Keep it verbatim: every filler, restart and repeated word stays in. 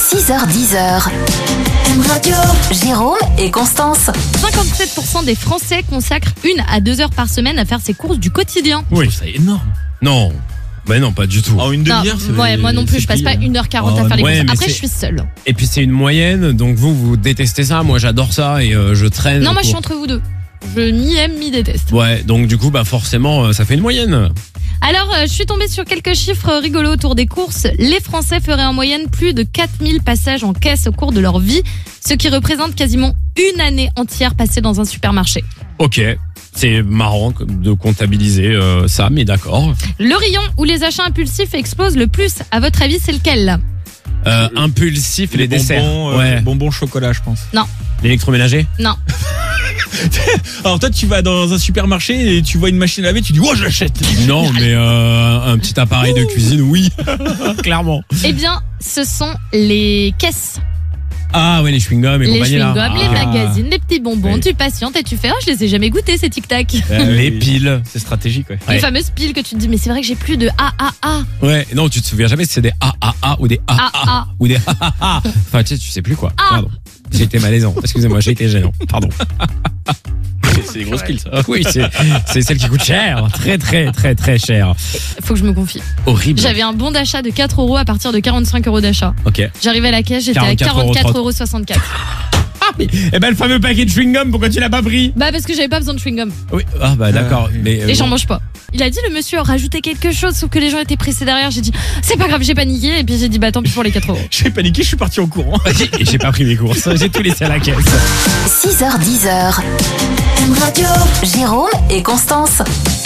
six heures dix. Radio. Jérôme et Constance. cinquante-sept pour cent des Français consacrent une à deux heures par semaine à faire ses courses du quotidien. Oui, c'est énorme. Non, mais non, pas du tout. En une Non, demi-heure, c'est ouais, moi non plus, c'est je passe pas pire. une heure quarante Oh, à faire les ouais, courses. mais Après, c'est- je suis seule. Et puis c'est une moyenne, donc vous, vous détestez ça. Moi, j'adore ça et euh, je traîne. Non, moi je suis pour- entre vous deux. Je ni aime ni déteste. Ouais, donc du coup, bah forcément, euh, ça fait une moyenne. Alors, euh, je suis tombée sur quelques chiffres rigolos autour des courses. Les Français feraient en moyenne plus de quatre mille passages en caisse au cours de leur vie, ce qui représente quasiment une année entière passée dans un supermarché. Ok, c'est marrant de comptabiliser euh, ça, mais d'accord. Le rayon où les achats impulsifs explosent le plus, à votre avis, c'est lequel? Euh, impulsif, les, Les desserts. bonbons, euh, ouais. bonbons chocolat, je pense. L'électroménager. Non. Alors toi, tu vas dans un supermarché et tu vois une machine à laver, tu dis oh je l'achète. Non, mais euh, un petit appareil de cuisine, oui, clairement. Eh bien, ce sont les caisses. Ah ouais, les chewing-gums et Les compagnie là. chewing-gums, les Ah. magazines, les petits bonbons. Oui. Tu patientes et tu fais, oh, je les ai jamais goûtés ces tic-tac. Les piles. C'est stratégique, ouais. Les Ouais. fameuses piles que tu te dis, mais c'est vrai que j'ai plus de A A A. Ouais, non, tu te souviens jamais si c'est des A A A ou des A A A A. ou des A A A. Enfin, tu sais, tu sais plus quoi. Ah. Pardon. J'ai été malaisant. Excusez-moi, j'ai été gênant. Pardon. C'est des grosses piles, ça. Ah oui, c'est c'est celle qui coûte cher, très très très très cher. Faut que je me confie. Horrible. J'avais un bon d'achat de quatre euros à partir de quarante-cinq euros d'achat. Ok. J'arrivais à la caisse, j'étais à quarante-quatre euros quarante-quatre euros soixante-quatre. Ah mais eh ben le fameux paquet de chewing-gum, pourquoi tu l'as pas pris? Bah parce que j'avais pas besoin de chewing-gum. Oui. Ah bah d'accord. Ah, mais euh, Et j'en bon. mange pas. Il a dit le monsieur rajouter quelque chose, sauf que les gens étaient pressés derrière. J'ai dit c'est pas grave, j'ai paniqué et puis j'ai dit bah tant pis pour les quatre euros. J'ai paniqué, je suis parti en courant. Et j'ai pas pris mes courses. J'ai tout laissé à la caisse. six heures dix. Radio. Jérôme et Constance.